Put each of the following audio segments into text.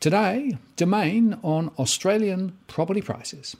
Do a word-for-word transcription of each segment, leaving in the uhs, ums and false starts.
Today, Domain on Australian property prices.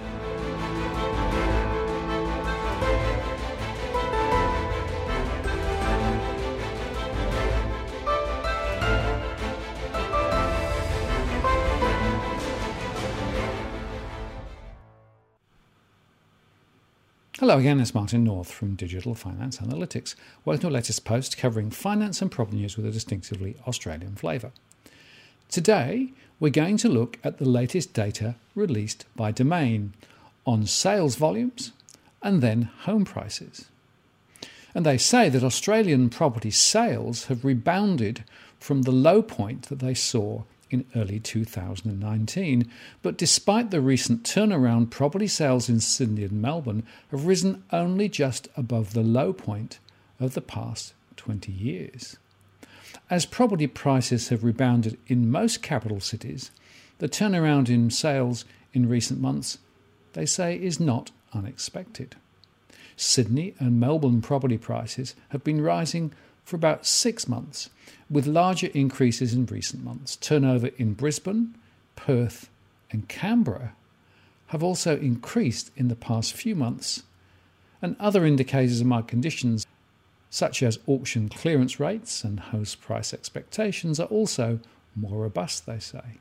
Hello again, it's Martin North from Digital Finance Analytics. Welcome to our latest post covering finance and property news with a distinctively Australian flavour. Today, we're going to look at the latest data released by Domain on sales volumes and then home prices. And they say that Australian property sales have rebounded from the low point that they saw in early two thousand nineteen, but despite the recent turnaround, property sales in Sydney and Melbourne have risen only just above the low point of the past twenty years. As property prices have rebounded in most capital cities, the turnaround in sales in recent months, they say, is not unexpected. Sydney and Melbourne property prices have been rising for about six months, with larger increases in recent months. Turnover in Brisbane, Perth and Canberra have also increased in the past few months, and other indicators of market conditions such as auction clearance rates and house price expectations are also more robust, they say.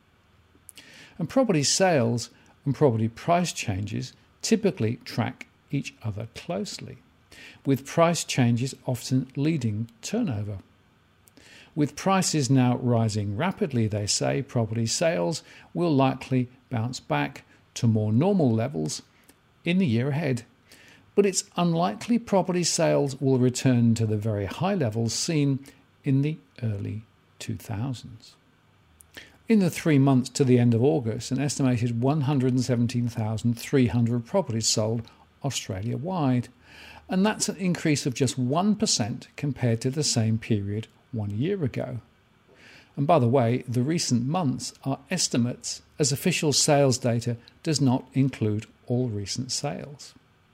And property sales and property price changes typically track each other closely, with price changes often leading turnover. With prices now rising rapidly, they say, property sales will likely bounce back to more normal levels in the year ahead. But it's unlikely property sales will return to the very high levels seen in the early two thousands. In the three months to the end of August, an estimated one hundred seventeen thousand three hundred properties sold Australia-wide, and that's an increase of just one percent compared to the same period one year ago. And by the way, the recent months are estimates, as official sales data does not include all recent sales.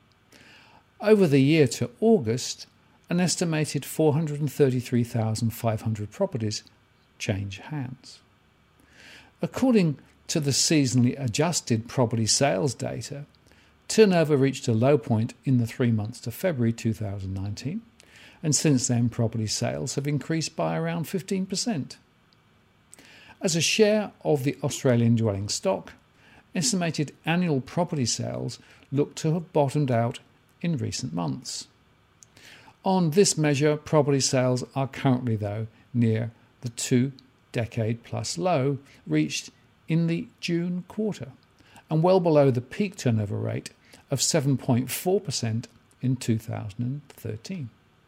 Over the year to August, an estimated four hundred thirty-three thousand five hundred properties change hands. According to the seasonally adjusted property sales data, turnover reached a low point in the three months to February two thousand nineteen, and since then property sales have increased by around fifteen percent. As a share of the Australian dwelling stock, estimated annual property sales look to have bottomed out in recent months. On this measure, property sales are currently, though, near the two-decade-plus low reached in the June quarter, and well below the peak turnover rate of seven point four percent in two thousand thirteen.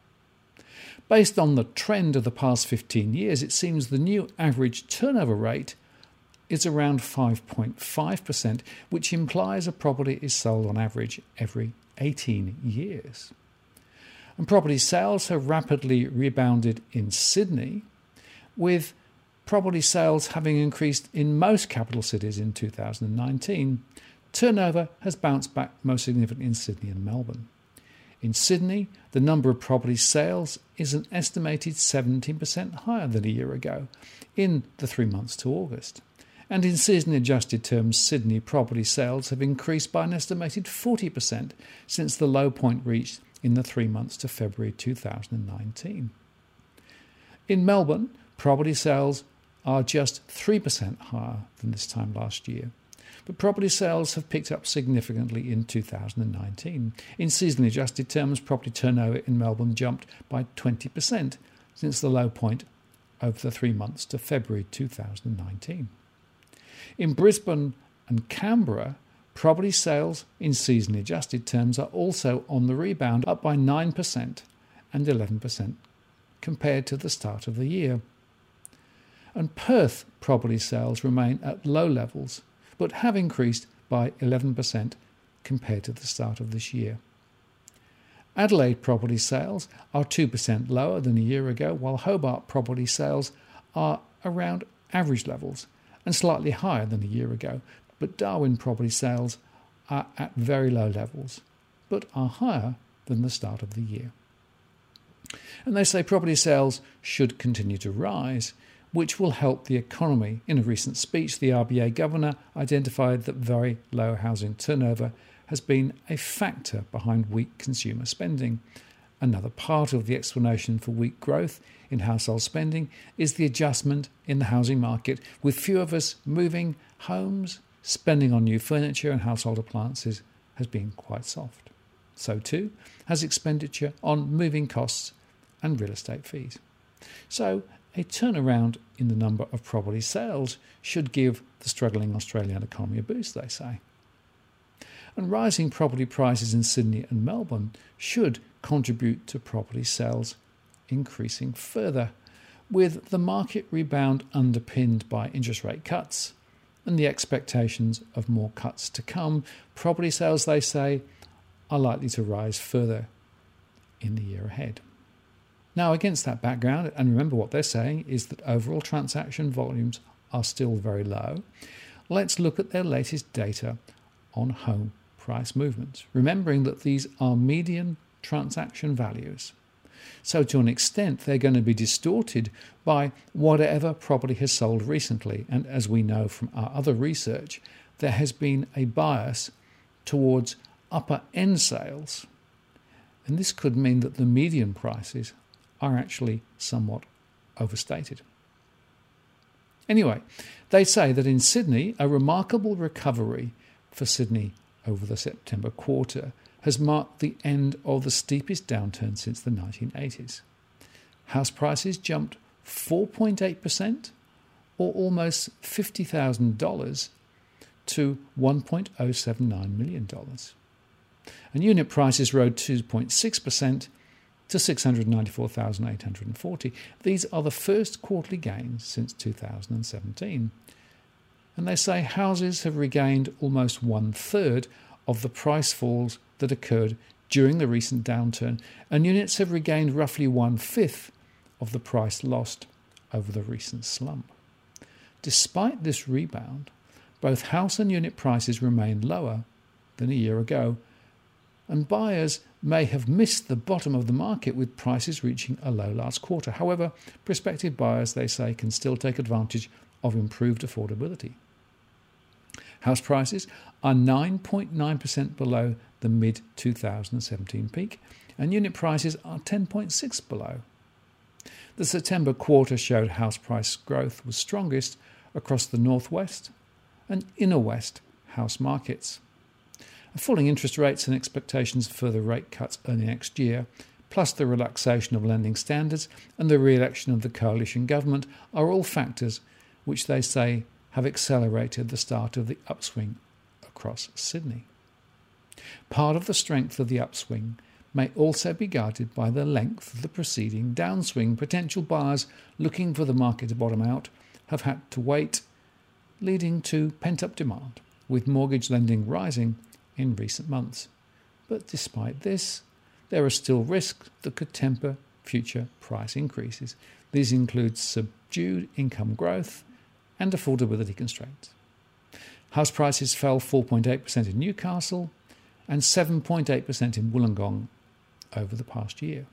Based on the trend of the past fifteen years, it seems the new average turnover rate is around five point five percent, which implies a property is sold on average every eighteen years. And property sales have rapidly rebounded in Sydney, with property sales having increased in most capital cities in two thousand nineteen. Turnover has bounced back most significantly in Sydney and Melbourne. In Sydney, the number of property sales is an estimated seventeen percent higher than a year ago in the three months to August. And in season-adjusted terms, Sydney property sales have increased by an estimated forty percent since the low point reached in the three months to February two thousand nineteen. In Melbourne, property sales are just three percent higher than this time last year. But property sales have picked up significantly in two thousand nineteen. In seasonally adjusted terms, property turnover in Melbourne jumped by twenty percent since the low point over the three months to February two thousand nineteen. In Brisbane and Canberra, property sales in seasonally adjusted terms are also on the rebound, up by nine percent and eleven percent compared to the start of the year. And Perth property sales remain at low levels, but have increased by eleven percent compared to the start of this year. Adelaide property sales are two percent lower than a year ago, while Hobart property sales are around average levels and slightly higher than a year ago, but Darwin property sales are at very low levels, but are higher than the start of the year. And they say property sales should continue to rise, which will help the economy. In a recent speech, the R B A governor identified that very low housing turnover has been a factor behind weak consumer spending. Another part of the explanation for weak growth in household spending is the adjustment in the housing market, with few of us moving homes. Spending on new furniture and household appliances has been quite soft. So too has expenditure on moving costs and real estate fees. So a turnaround in the number of property sales should give the struggling Australian economy a boost, they say. And rising property prices in Sydney and Melbourne should contribute to property sales increasing further, with the market rebound underpinned by interest rate cuts and the expectations of more cuts to come. Property sales, they say, are likely to rise further in the year ahead. Now, against that background, and remember what they're saying is that overall transaction volumes are still very low, let's look at their latest data on home price movements, remembering that these are median transaction values. So to an extent, they're going to be distorted by whatever property has sold recently. And as we know from our other research, there has been a bias towards upper end sales. And this could mean that the median prices are actually somewhat overstated. Anyway, they say that in Sydney, a remarkable recovery for Sydney over the September quarter has marked the end of the steepest downturn since the nineteen eighties. House prices jumped four point eight percent, or almost fifty thousand dollars, to one point oh seven nine million dollars. And unit prices rose two point six percent to six hundred ninety-four thousand eight hundred forty. These are the first quarterly gains since two thousand seventeen. And they say houses have regained almost one-third of the price falls that occurred during the recent downturn, and units have regained roughly one-fifth of the price lost over the recent slump. Despite this rebound, both house and unit prices remain lower than a year ago, and buyers may have missed the bottom of the market with prices reaching a low last quarter. However, prospective buyers, they say, can still take advantage of improved affordability. House prices are nine point nine percent below the mid twenty seventeen peak, and unit prices are ten point six percent below. The September quarter showed house price growth was strongest across the northwest and inner west house markets. Falling interest rates and expectations of further rate cuts early next year, plus the relaxation of lending standards and the re-election of the coalition government, are all factors which they say have accelerated the start of the upswing across Sydney. Part of the strength of the upswing may also be guarded by the length of the preceding downswing. Potential buyers looking for the market to bottom out have had to wait, leading to pent-up demand, with mortgage lending rising in recent months. But despite this, there are still risks that could temper future price increases. These include subdued income growth and affordability constraints. House prices fell four point eight percent in Newcastle and seven point eight percent in Wollongong over the past year.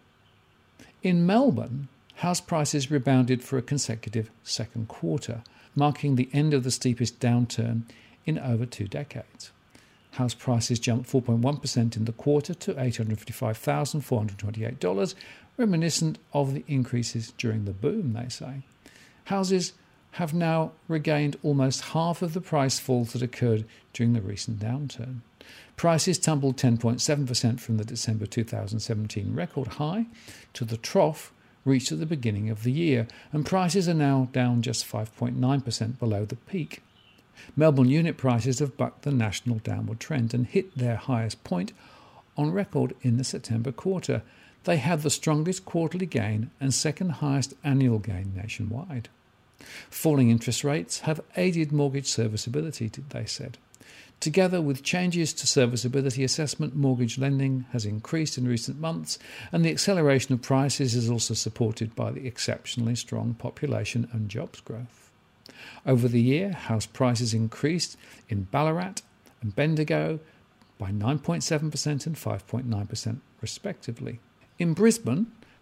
In Melbourne, house prices rebounded for a consecutive second quarter, marking the end of the steepest downturn in over two decades. House prices jumped four point one percent in the quarter to eight hundred fifty-five thousand four hundred twenty-eight dollars, reminiscent of the increases during the boom, they say. Houses have now regained almost half of the price falls that occurred during the recent downturn. Prices tumbled ten point seven percent from the December two thousand seventeen record high to the trough reached at the beginning of the year, and prices are now down just five point nine percent below the peak. Melbourne unit prices have bucked the national downward trend and hit their highest point on record in the September quarter. They had the strongest quarterly gain and second highest annual gain nationwide. Falling interest rates have aided mortgage serviceability, they said. Together with changes to serviceability assessment, mortgage lending has increased in recent months, and the acceleration of prices is also supported by the exceptionally strong population and jobs growth. Over the year, house prices increased in Ballarat and Bendigo by nine point seven percent and five point nine percent respectively. In Brisbane,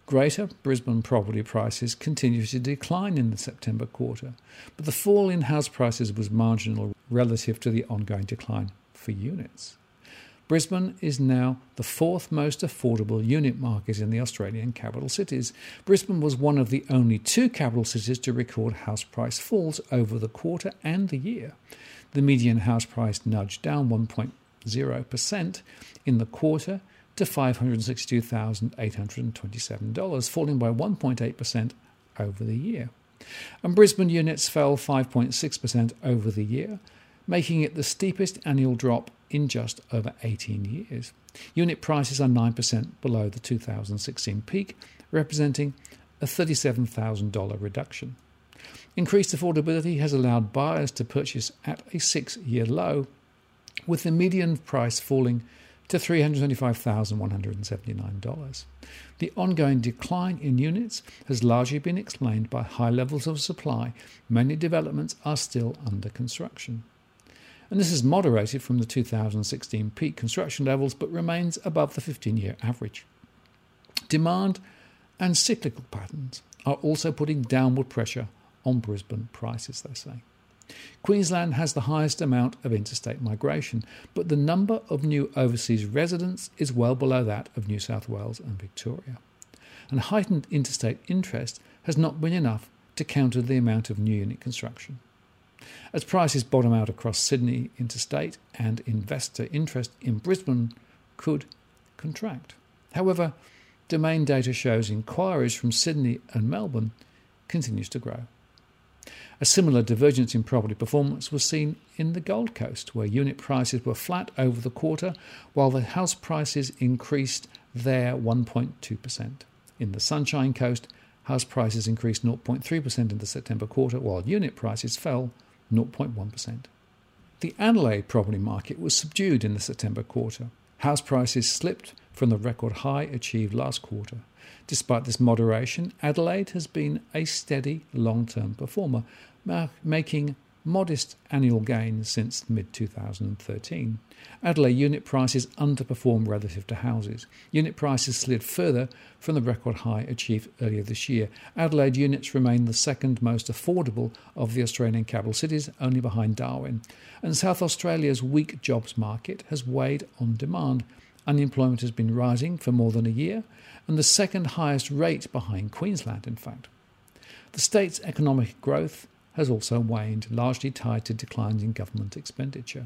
Greater Brisbane property prices continued to decline in the September quarter, but the fall in house prices was marginal relative to the ongoing decline for units. Brisbane is now the fourth most affordable unit market in the Australian capital cities. Brisbane was one of the only two capital cities to record house price falls over the quarter and the year. The median house price nudged down one point zero percent in the quarter to five hundred sixty-two thousand eight hundred twenty-seven dollars, falling by one point eight percent over the year. And Brisbane units fell five point six percent over the year, making it the steepest annual drop in just over eighteen years. Unit prices are nine percent below the two thousand sixteen peak, representing a thirty-seven thousand dollars reduction. Increased affordability has allowed buyers to purchase at a six-year low, with the median price falling to three hundred twenty-five thousand one hundred seventy-nine dollars. The ongoing decline in units has largely been explained by high levels of supply. Many developments are still under construction. And this is moderated from the two thousand sixteen peak construction levels but remains above the fifteen-year average. Demand and cyclical patterns are also putting downward pressure on Brisbane prices, they say. Queensland has the highest amount of interstate migration, but the number of new overseas residents is well below that of New South Wales and Victoria. And heightened interstate interest has not been enough to counter the amount of new unit construction. As prices bottom out across Sydney interstate and investor interest in Brisbane could contract. However, Domain data shows inquiries from Sydney and Melbourne continues to grow. A similar divergence in property performance was seen in the Gold Coast, where unit prices were flat over the quarter, while the house prices increased there one point two percent. In the Sunshine Coast, house prices increased zero point three percent in the September quarter, while unit prices fell zero point one percent. The Adelaide property market was subdued in the September quarter. House prices slipped from the record high achieved last quarter. Despite this moderation, Adelaide has been a steady long-term performer, making modest annual gains since mid twenty thirteen. Adelaide unit prices underperformed relative to houses. Unit prices slid further from the record high achieved earlier this year. Adelaide units remain the second most affordable of the Australian capital cities, only behind Darwin. And South Australia's weak jobs market has weighed on demand. Unemployment has been rising for more than a year, and the second highest rate behind Queensland, in fact. The state's economic growth has also waned, largely tied to declines in government expenditure.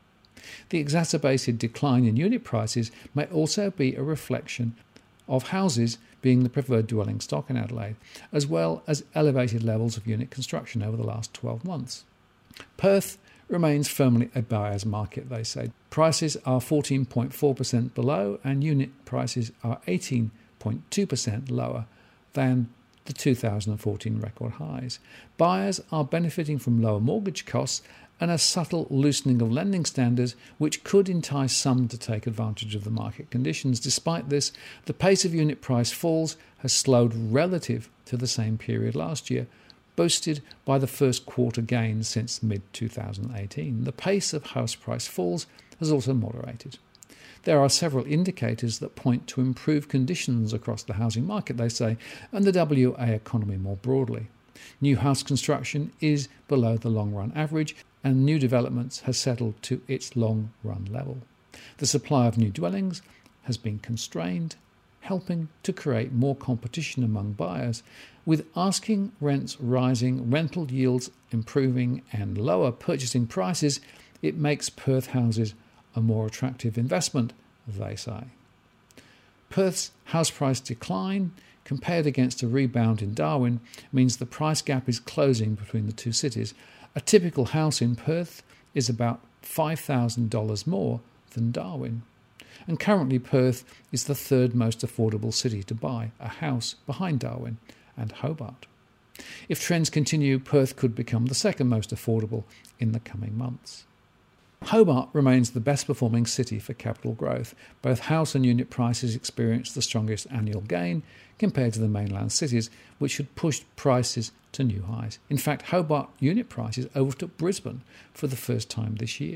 The exacerbated decline in unit prices may also be a reflection of houses being the preferred dwelling stock in Adelaide, as well as elevated levels of unit construction over the last twelve months. Perth remains firmly a buyer's market, they say. Prices are fourteen point four percent below and unit prices are eighteen point two percent lower than the two thousand fourteen record highs. Buyers are benefiting from lower mortgage costs and a subtle loosening of lending standards, which could entice some to take advantage of the market conditions. Despite this, the pace of unit price falls has slowed relative to the same period last year, boosted by the first quarter gains since mid twenty eighteen. The pace of house price falls has also moderated. There are several indicators that point to improved conditions across the housing market, they say, and the W A economy more broadly. New house construction is below the long-run average, and new developments has settled to its long-run level. The supply of new dwellings has been constrained, helping to create more competition among buyers. With asking rents rising, rental yields improving, and lower purchasing prices, it makes Perth houses a more attractive investment, they say. Perth's house price decline, compared against a rebound in Darwin, means the price gap is closing between the two cities. A typical house in Perth is about five thousand dollars more than Darwin. And currently Perth is the third most affordable city to buy a house, behind Darwin and Hobart. If trends continue, Perth could become the second most affordable in the coming months. Hobart remains the best performing city for capital growth. Both house and unit prices experienced the strongest annual gain compared to the mainland cities, which had pushed prices to new highs. In fact, Hobart unit prices overtook Brisbane for the first time this year.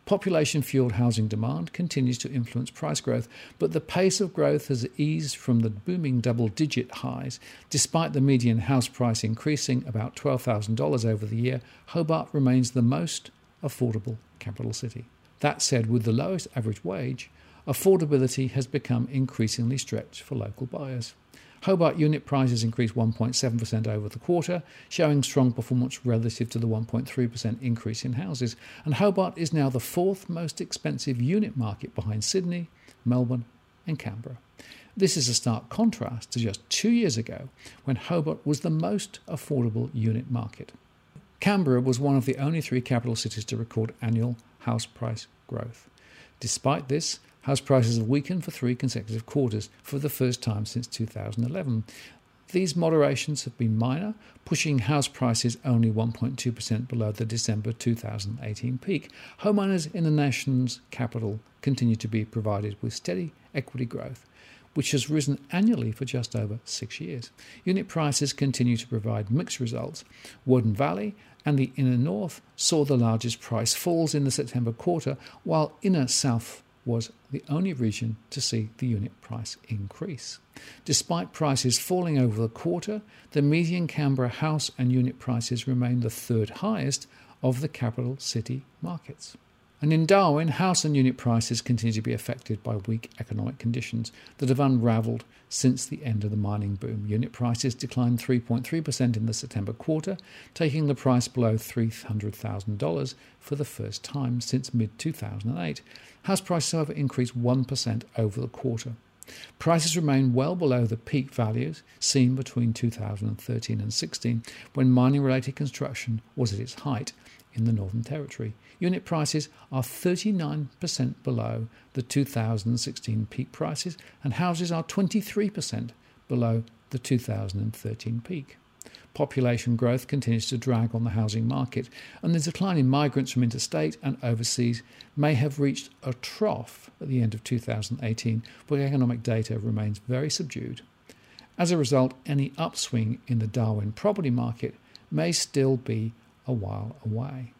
Population-fueled housing demand continues to influence price growth, but the pace of growth has eased from the booming double-digit highs. Despite the median house price increasing about twelve thousand dollars over the year, Hobart remains the most affordable capital city. That said, with the lowest average wage, affordability has become increasingly stretched for local buyers. Hobart unit prices increased one point seven percent over the quarter, showing strong performance relative to the one point three percent increase in houses, and Hobart is now the fourth most expensive unit market behind Sydney, Melbourne and Canberra. This is a stark contrast to just two years ago, when Hobart was the most affordable unit market. Canberra was one of the only three capital cities to record annual house price growth. Despite this, house prices have weakened for three consecutive quarters for the first time since two thousand eleven. These moderations have been minor, pushing house prices only one point two percent below the December two thousand eighteen peak. Homeowners in the nation's capital continue to be provided with steady equity growth, which has risen annually for just over six years. Unit prices continue to provide mixed results. Warden Valley and the Inner North saw the largest price falls in the September quarter, while Inner South was the only region to see the unit price increase. Despite prices falling over the quarter, the median Canberra house and unit prices remain the third highest of the capital city markets. And in Darwin, house and unit prices continue to be affected by weak economic conditions that have unravelled since the end of the mining boom. Unit prices declined three point three percent in the September quarter, taking the price below three hundred thousand dollars for the first time since mid two thousand eight. House prices, however, increased one percent over the quarter. Prices remain well below the peak values seen between two thousand thirteen and sixteen, when mining-related construction was at its height in the Northern Territory. Unit prices are thirty-nine percent below the two thousand sixteen peak prices, and houses are twenty-three percent below the two thousand thirteen peak. Population growth continues to drag on the housing market, and the decline in migrants from interstate and overseas may have reached a trough at the end of two thousand eighteen, but economic data remains very subdued. As a result, any upswing in the Darwin property market may still be a while away.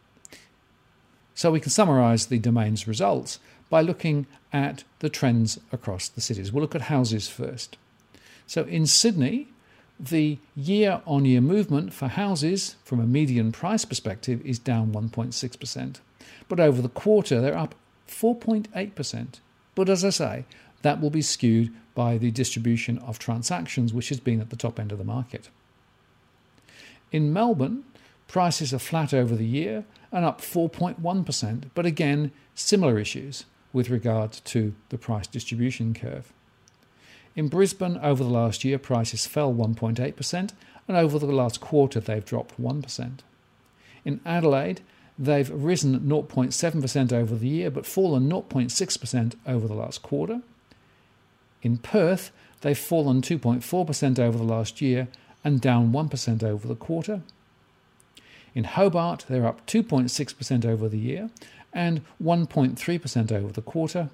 So we can summarise the Domain's results by looking at the trends across the cities. We'll look at houses first. So in Sydney, the year-on-year movement for houses from a median price perspective is down one point six percent. But over the quarter, they're up four point eight percent. But as I say, that will be skewed by the distribution of transactions, which has been at the top end of the market. In Melbourne, prices are flat over the year and up four point one percent, but again, similar issues with regard to the price distribution curve. In Brisbane, over the last year, prices fell one point eight percent, and over the last quarter, they've dropped one percent. In Adelaide, they've risen zero point seven percent over the year, but fallen zero point six percent over the last quarter. In Perth, they've fallen two point four percent over the last year and down one percent over the quarter. In Hobart, they're up two point six percent over the year and one point three percent over the quarter.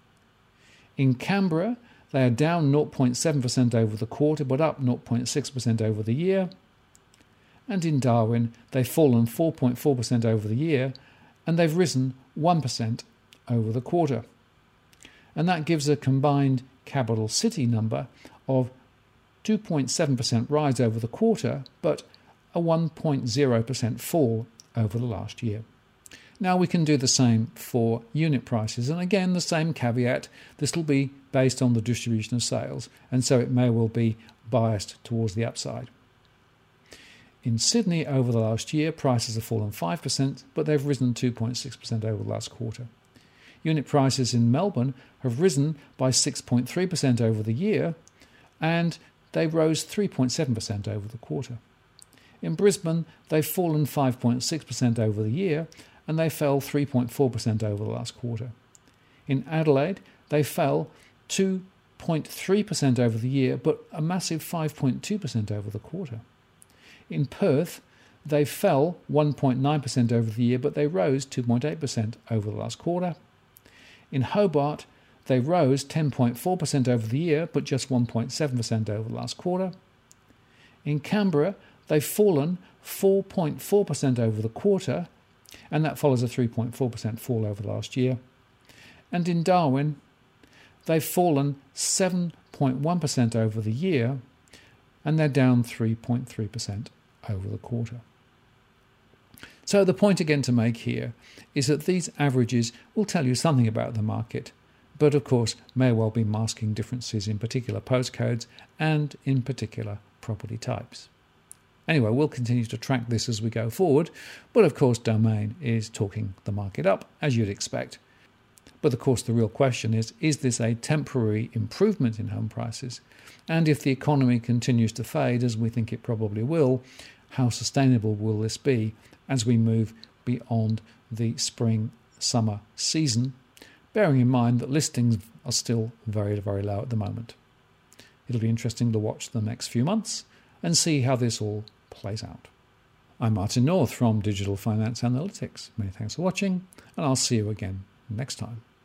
In Canberra, they are down zero point seven percent over the quarter, but up zero point six percent over the year. And in Darwin, they've fallen four point four percent over the year, and they've risen one percent over the quarter. And that gives a combined capital city number of two point seven percent rise over the quarter, but a one point zero percent fall over the last year. Now we can do the same for unit prices, and again the same caveat, this will be based on the distribution of sales, and so it may well be biased towards the upside. In Sydney over the last year, prices have fallen five percent, but they've risen two point six percent over the last quarter. Unit prices in Melbourne have risen by six point three percent over the year, and they rose three point seven percent over the quarter. In Brisbane, they've fallen five point six percent over the year, and they fell three point four percent over the last quarter. In Adelaide, they fell two point three percent over the year, but a massive five point two percent over the quarter. In Perth, they fell one point nine percent over the year, but they rose two point eight percent over the last quarter. In Hobart, they rose ten point four percent over the year, but just one point seven percent over the last quarter. In Canberra, they've fallen four point four percent over the quarter, and that follows a three point four percent fall over the last year. And in Darwin, they've fallen seven point one percent over the year, and they're down three point three percent over the quarter. So the point again to make here is that these averages will tell you something about the market, but of course may well be masking differences in particular postcodes and in particular property types. Anyway, we'll continue to track this as we go forward, but of course Domain is talking the market up, as you'd expect. But of course the real question is, is this a temporary improvement in home prices? And if the economy continues to fade, as we think it probably will, how sustainable will this be as we move beyond the spring-summer season, bearing in mind that listings are still very, very low at the moment. It'll be interesting to watch the next few months and see how this all plays out. I'm Martin North from Digital Finance Analytics. Many thanks for watching, and I'll see you again next time.